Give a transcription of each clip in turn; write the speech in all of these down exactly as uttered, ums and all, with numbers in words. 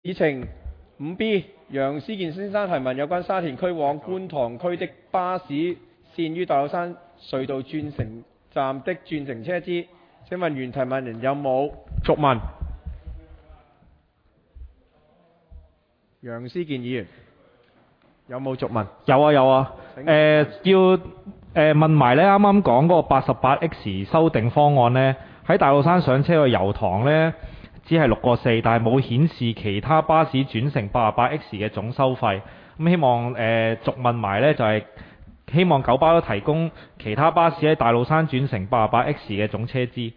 議程五 B， 楊思健先生提問有關沙田區往觀塘區的巴士線於大老山隧道轉乘站的轉乘車資。請問原提問人有冇續問？楊思健議員有冇續問？ 有啊有啊。誒、呃、要誒、呃、問埋呢啱啱講嗰個八十八 X 修訂方案呢，喺大老山上車去油塘呢，只係六個四，但係冇顯示其他巴士轉乘八十八 X 嘅總收費。咁希望誒、呃、續問埋呢，就係、是、希望九巴都提供其他巴士喺大老山轉乘八十八 X 嘅總車資。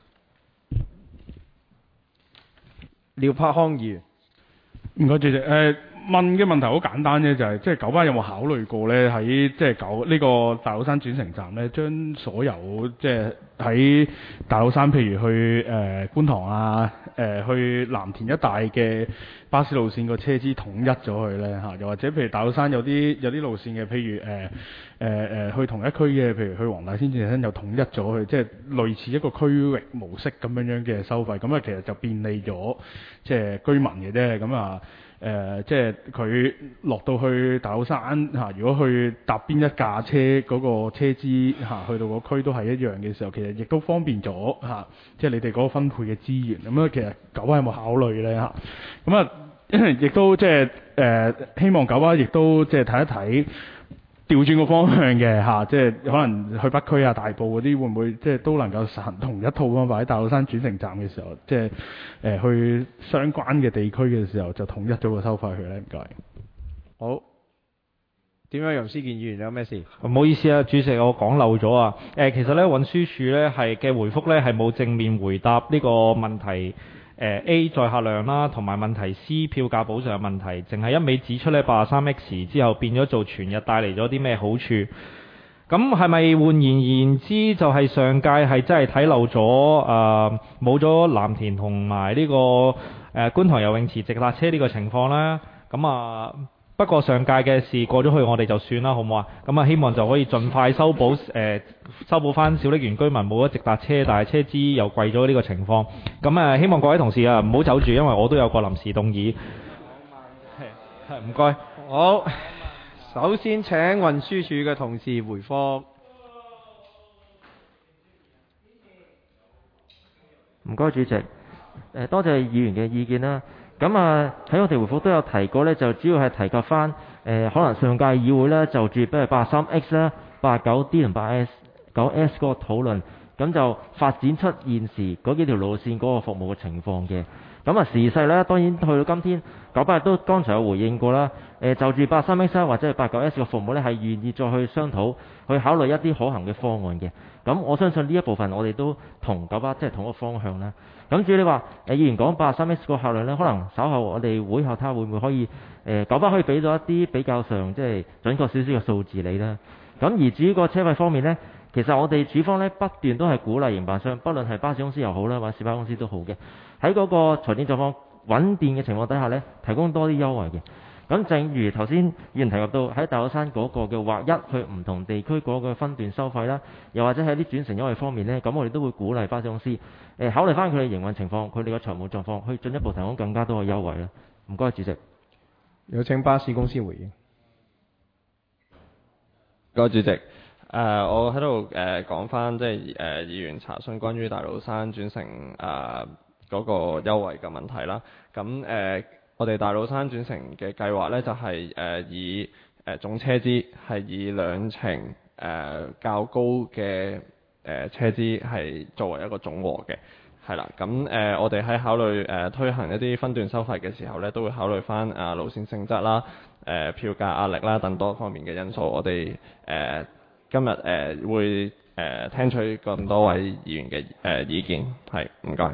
廖柏康議員， 唔該主席。誒、呃、問嘅問題好簡單啫，就係即係九巴有冇考慮過咧，喺即係九呢個大老山轉乘站咧，將所有即係喺大老山，譬如去誒、呃、觀塘啊、誒、呃、去藍田一帶嘅巴士路線個車資統一咗佢咧嚇，又或者譬如大老山有啲有啲路線嘅，譬如誒誒誒去同一區嘅，譬如去黃大仙轉乘又統一咗佢，即係類似一個區域模式咁樣樣嘅收費，咁啊其實就便利咗即係居民嘅啫，咁啊。誒、呃，即係佢落到去大老山嚇、啊，如果去搭邊一架車嗰、那個車資嚇、啊，去到個區都係一樣嘅時候，其實亦都方便咗嚇、啊，即係你哋嗰個分配嘅資源。咁啊，其實九巴有冇考慮咧嚇？咁啊，亦都即係誒、呃，希望九巴亦都即係睇一睇。調轉個方向嘅嚇，即係可能去北區啊、大埔嗰啲會唔會即係都能夠實行同一套方法喺大老山轉乘站嘅時候，即係誒、呃、去相關嘅地區嘅時候就統一咗個收費佢咧？唔該。 好。點樣？楊思健議員有咩事？ 唔好意思啊，主席，我講漏咗啊。誒、呃，其實咧運輸署咧係嘅回覆咧係冇正面回答呢個問題。誒、呃、A 載客量啦，同埋問題 C 票價補償嘅問題，淨係一味指出咧八十三 X 之後變咗做全日帶嚟咗啲咩好處？咁係咪換言言之就係上屆係真係睇漏咗誒冇咗藍田同埋呢個誒、呃、觀塘游泳池直達車呢個情況啦？咁啊〜不過上屆嘅事過咗去，我哋就算啦，好唔好啊？咁啊，希望就可以盡快修補誒、呃，修補翻小瀝源居民冇咗直達車，但係車資又貴咗呢個情況。咁啊，希望各位同事啊唔好走住，因為我都有個臨時動議。係，唔該。 好，首先請運輸署嘅同事回覆。 唔該，主席。誒，多謝議員嘅意見啦。咁啊，喺我哋回覆都有提過咧，就主要係提及翻誒、呃，可能上屆議會咧就住比如八十三 X 啦、八十九 D 同八十九 S 嗰個討論，咁就發展出現時嗰幾條路線嗰個服務嘅情況嘅。咁啊，時勢咧當然去到今天，九巴亦都剛才有回應過啦。誒、呃，就住八十三 X 或者係八十九 S 嘅服務咧，係願意再去商討，去考慮一啲可行嘅方案嘅。咁我相信呢一部分我哋都同九巴即係同一個方向啦。咁至於你話誒議員講八十三 X 個客量咧，可能稍後我哋會後睇下會唔會可以誒、呃、九巴可以俾到一啲比較上即係準確少少嘅數字你啦。咁而至於個車費方面咧，其實我哋署方咧不斷都係鼓勵營辦商，不論係巴士公司又好啦，或者小巴公司都好嘅，喺嗰個財政狀況穩定嘅情況底下咧，提供多啲優惠嘅。咁正如頭先議員提及到喺大老山嗰個嘅劃一去唔同地區嗰個分段收費啦，又或者喺啲轉乘優惠方面呢，咁我哋都會鼓勵巴士公司誒、呃、考慮翻佢哋營運情況、佢哋嘅財務狀況，去進一步提供更加多嘅優惠啦。唔該，主席。 有請巴士公司回應。 唔該，主席。誒、呃，我喺度誒講翻即係誒議員查詢關於大老山轉乘誒嗰個優惠嘅問題啦。咁誒。呃我哋大老山轉乘嘅計劃呢，就係、是、誒、呃、以誒、呃、總車資係以兩程誒、呃、較高嘅誒、呃、車資係作為一個總和嘅，係啦。咁誒、呃、我哋喺考慮誒、呃、推行一啲分段收費嘅時候呢，都會考慮翻啊路線性質啦、誒、呃、票價壓力啦等多方面嘅因素。我哋誒、呃、今日誒、呃、會誒、呃、聽取咁多位議員嘅誒、呃、意見，係唔該。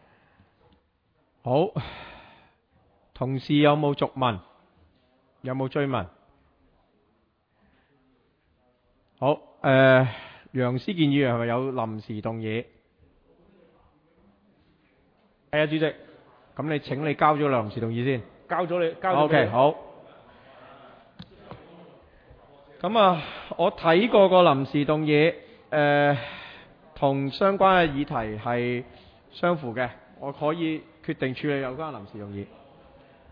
好。同事有冇續問？有冇追問？好，誒、呃，楊思健議員係咪有臨時動議？係啊，主席。咁你請你交咗臨時動議先。交咗你，交咗。O K，好。咁啊，我睇過個臨時動議，誒、呃，同相關嘅議題係相符嘅，我可以決定處理有關臨時動議。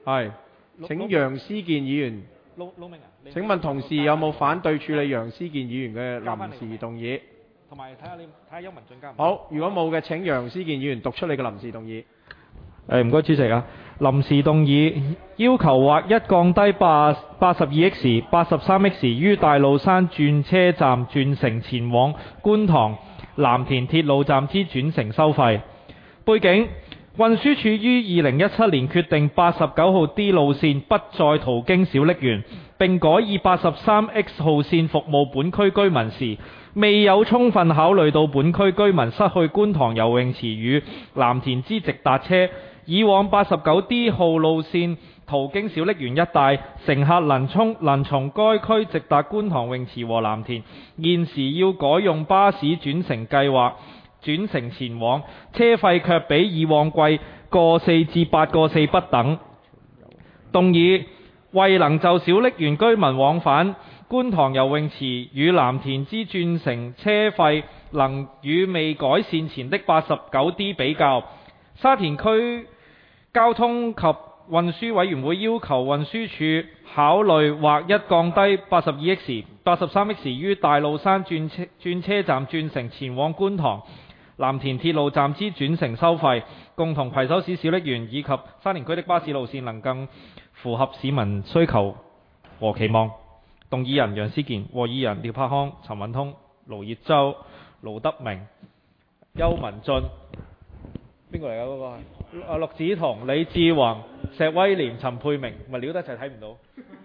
係。請楊思健議員。 撈撈明啊？ 請問同事有冇反對處理楊思健議員嘅臨時動議？ 同埋睇下你睇下邱文俊加唔？ 好，如果冇嘅，請楊思健議員讀出你嘅臨時動議。 誒唔該，主席啊，臨時動議要求劃一降低八八十二億時、八十三億時於大老山轉車站轉乘前往觀塘藍田鐵路站之轉乘收費。背景：運輸署於二零一七年決定八十九號 D 路線不再途經小瀝源，並改以八十三 X 號線服務本區居民時，未有充分考慮到本區居民失去觀塘游泳池與藍田之直達車。以往八十九 D 號路線途經小瀝源一帶，乘客能從能從該區直達觀塘泳池和藍田。現時要改用巴士轉乘計劃轉乘前往，車費卻比以往貴個四至八個四不等。動議為能就小瀝源居民往返觀塘游泳池與藍田之轉乘車費能與未改善前的八十九 D 比較，沙田區交通及運輸委員會要求運輸署考慮劃一降低八十二億時、八十三億時於大老山轉車轉車站轉乘前往觀塘藍田鐵路站之轉乘收費，共同攜手使小瀝源以及沙田區的巴士路線能更符合市民需求和期望。動議人楊思健，和議人廖柏康、陳允通、盧業洲、盧德明、邱文俊。邊個嚟㗎嗰個？啊，陸子彤、李志宏、石威廉、陳沛明，咪料得就睇唔到。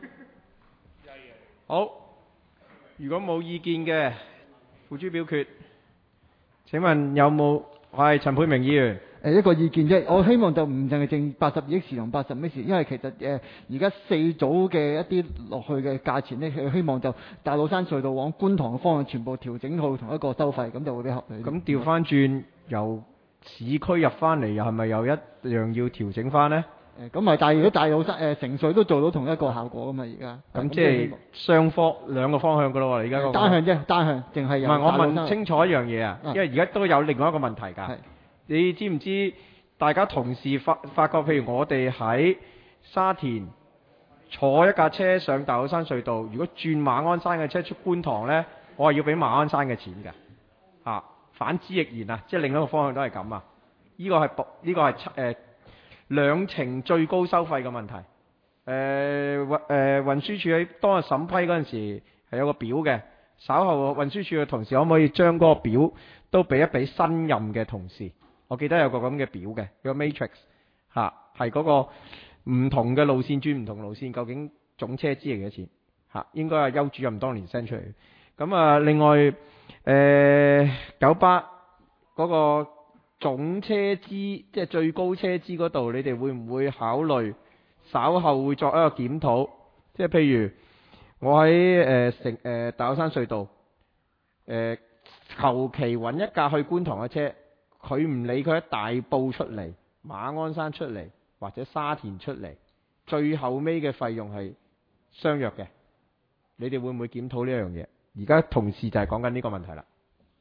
好，如果冇意見嘅，付諸表決。請問有冇？係陳沛明議員。 誒一個意見啫，我希望就唔淨係淨八十二億時同八十億時，因為其實誒而家四組嘅一啲落去嘅價錢呢，希望就大老山隧道往觀塘嘅方向全部調整好同一個收費，咁就會比較合理。 咁調翻轉由市區入翻嚟，又係咪又一樣要調整翻呢？ 誒咁咪，但係如果大老山誒城隧都做到同一個效果噶嘛，而家咁即係雙方兩個方向噶咯喎，而家嗰個單向啫，單向淨係有。 唔係，我問清楚一樣嘢啊，因為而家都有另外一個問題㗎。你知唔知大家同事發發覺，譬如我哋喺沙田坐一架車上大老山隧道，如果轉馬鞍山嘅車出觀塘呢，我係要俾馬鞍山嘅錢㗎。啊，反之亦然啊，即係另一個方向都係咁啊。呢、這個係呢、這個係誒、呃、兩程最高收費嘅問題。誒、呃、運誒、呃、運輸署喺當日審批嗰陣時係有個表嘅，稍後運輸署嘅同事可唔可以將嗰個表都俾一俾新任嘅同事？我記得有個咁嘅表嘅，有個 matrix 嚇，係嗰個唔同嘅路線轉唔同路線，究竟總車資係幾多錢嚇、啊？應該係邱主任當年 send 出嚟。咁啊，另外誒九巴嗰個總車資，即係最高車資嗰度，你哋會唔會考慮稍後會作一個檢討？即係譬如我喺誒城誒大老山隧道誒求其揾一架去觀塘嘅車。佢唔理佢喺大埔出嚟、馬鞍山出嚟或者沙田出嚟，最後尾嘅費用係相約嘅。你哋會唔會檢討呢一樣嘢？而家同事就係講緊呢個問題啦。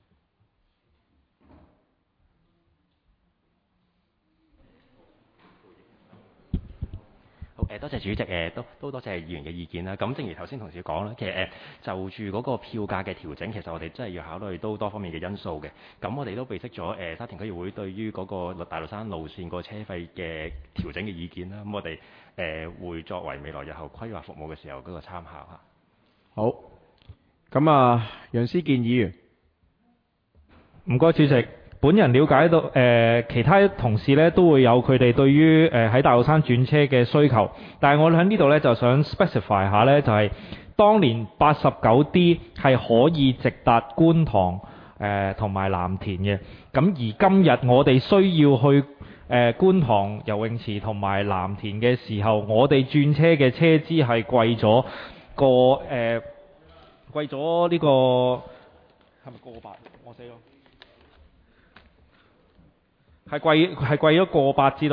誒多謝主席誒，都都多謝議員嘅意見啦。咁正如頭先同事講啦，其實誒就住嗰個票價嘅調整，其實我哋真係要考慮都多方面嘅因素嘅。咁我哋都備悉咗誒沙田區議會對於嗰個大老山路線個車費嘅調整嘅意見啦。咁我哋誒會作為未來日後規劃服務嘅時候嗰個參考嚇。 好，咁啊，楊思健議員， 唔該主席。本人了解到，誒、呃、其他同事咧都會有佢哋對於誒喺大老山轉車嘅需求，但係我喺呢度咧就想 specify 下咧，就係、是、當年八十九 D 係可以直達觀塘誒同埋藍田嘅，咁而今日我哋需要去誒、呃、觀塘游泳池同埋藍田嘅時候，我哋轉車嘅車資係貴咗個誒、呃、貴咗呢、這個係咪過百？我死咗。係貴係貴咗過百至到，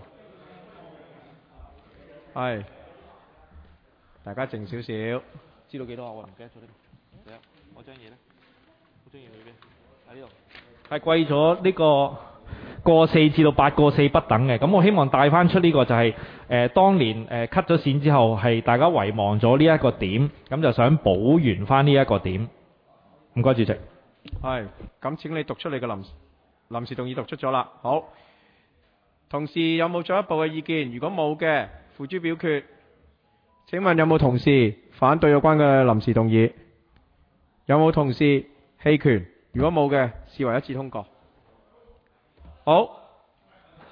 係大家靜少少。 知道幾多啊？我唔記得咗呢度。我張嘢咧，我張嘢裏邊喺呢度。係貴咗呢個過四至到八個四不等嘅。咁我希望帶翻出呢個就係、是、誒、呃、當年誒 cut 咗線之後係大家遺忘咗呢一個點，咁就想補完翻呢一個點。唔該，主席。 係，咁請你讀出你嘅臨臨時動議讀出咗啦。好，同事有冇進一步嘅意見？如果冇嘅，付諸表決。請問有冇同事反對有關嘅臨時動議？有冇同事棄權？如果冇嘅，視為一致通過。好。